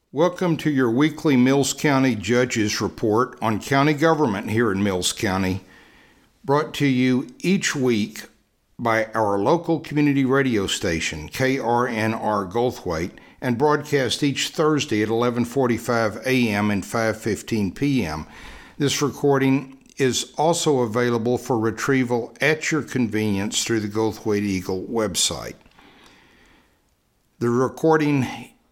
Welcome to your weekly Mills County Judges Report on county government here in Mills County, brought to you each week by our local community radio station, KRNR Goldthwaite, and broadcast each Thursday at 11:45 a.m. and 5:15 p.m. This recording is also available for retrieval at your convenience through the Goldthwaite Eagle website. The recording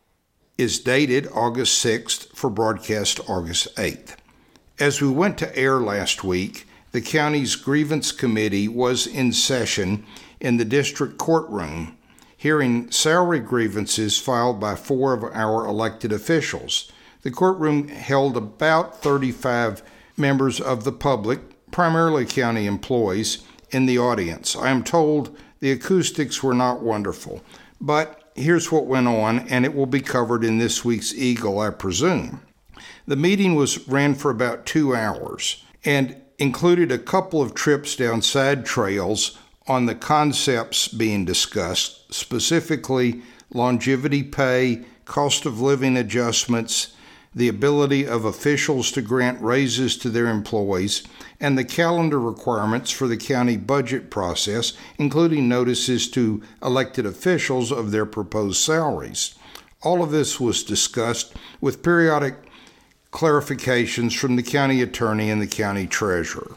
is dated August 6th for broadcast August 8th. As we went to air last week, the county's grievance committee was in session in the district courtroom, hearing salary grievances filed by 4 of our elected officials. The courtroom held about 35 members of the public, primarily county employees, in the audience. I am told the acoustics were not wonderful, but here's what went on, and it will be covered in this week's Eagle, I presume. The meeting ran for about 2 hours and included a couple of trips down side trails on the concepts being discussed, specifically longevity pay, cost of living adjustments, the ability of officials to grant raises to their employees, and the calendar requirements for the county budget process, including notices to elected officials of their proposed salaries. All of this was discussed with periodic clarifications from the county attorney and the county treasurer.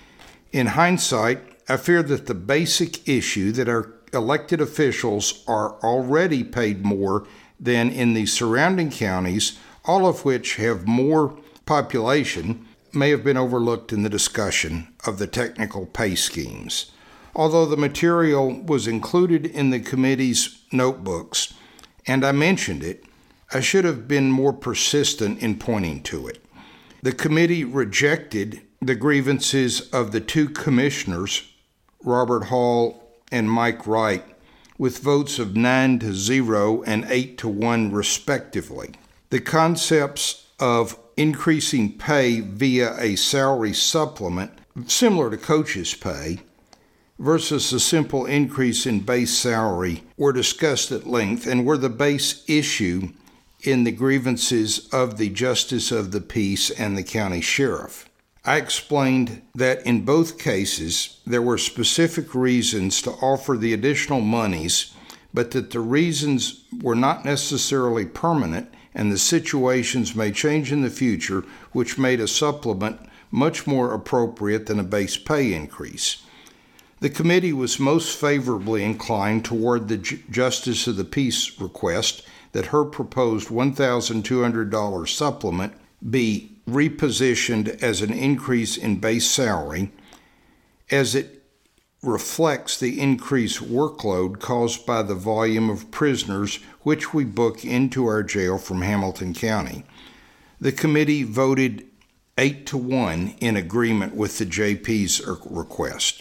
In hindsight, I fear that the basic issue that our elected officials are already paid more than in the surrounding counties, all of which have more population, may have been overlooked in the discussion of the technical pay schemes. Although the material was included in the committee's notebooks, and I mentioned it, I should have been more persistent in pointing to it. The committee rejected the grievances of the 2 commissioners, Robert Hall and Mike Wright, with votes of 9-0 and 8-1 respectively. The concepts of increasing pay via a salary supplement, similar to coaches' pay, versus a simple increase in base salary were discussed at length and were the base issue in the grievances of the Justice of the Peace and the county sheriff. I explained that in both cases there were specific reasons to offer the additional monies, but that the reasons were not necessarily permanent and the situations may change in the future, which made a supplement much more appropriate than a base pay increase. The committee was most favorably inclined toward the Justice of the Peace request that her proposed $1,200 supplement be repositioned as an increase in base salary, as it reflects the increased workload caused by the volume of prisoners which we book into our jail from Hamilton County. The committee voted 8-1 in agreement with the JP's request.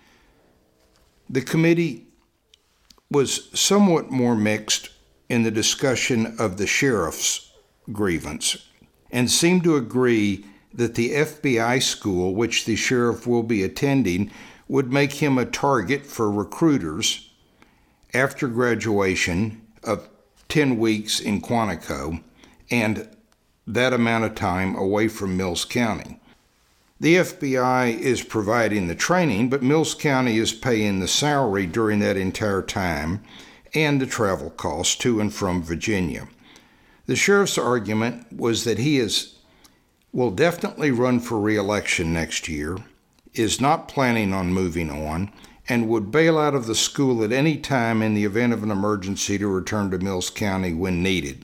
The committee was somewhat more mixed in the discussion of the sheriff's grievance and seemed to agree that the FBI school, which the sheriff will be attending, would make him a target for recruiters after graduation of 10 weeks in Quantico and that amount of time away from Mills County. The FBI is providing the training, but Mills County is paying the salary during that entire time and the travel costs to and from Virginia. The sheriff's argument was that he will definitely run for re-election next year, is not planning on moving on, and would bail out of the school at any time in the event of an emergency to return to Mills County when needed.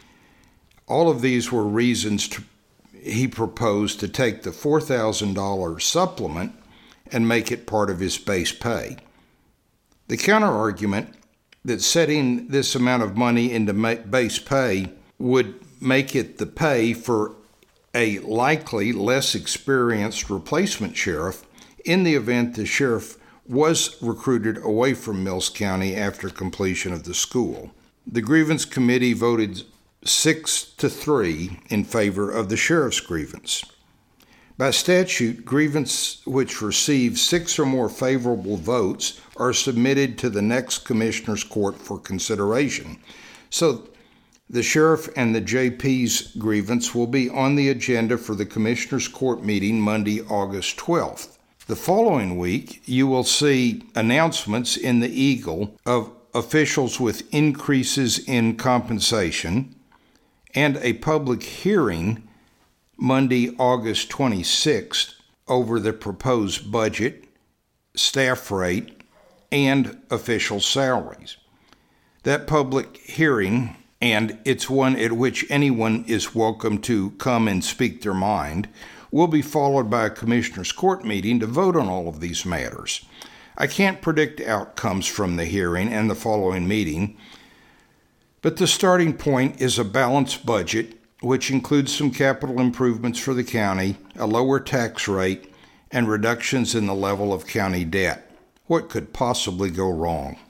All of these were reasons he proposed to take the $4,000 supplement and make it part of his base pay. The counter-argument that setting this amount of money into base pay would make it the pay for a likely less experienced replacement sheriff in the event the sheriff was recruited away from Mills County after completion of the school. The grievance committee voted 6-3 in favor of the sheriff's grievance. By statute, grievance which receives 6 or more favorable votes are submitted to the next commissioner's court for consideration. So The sheriff and the JP's grievance will be on the agenda for the Commissioners Court meeting Monday, August 12th. The following week, you will see announcements in the Eagle of officials with increases in compensation and a public hearing Monday, August 26th over the proposed budget, staff rate, and official salaries. That public hearing, and it's one at which anyone is welcome to come and speak their mind, will be followed by a Commissioners Court meeting to vote on all of these matters. I can't predict outcomes from the hearing and the following meeting, but the starting point is a balanced budget, which includes some capital improvements for the county, a lower tax rate, and reductions in the level of county debt. What could possibly go wrong?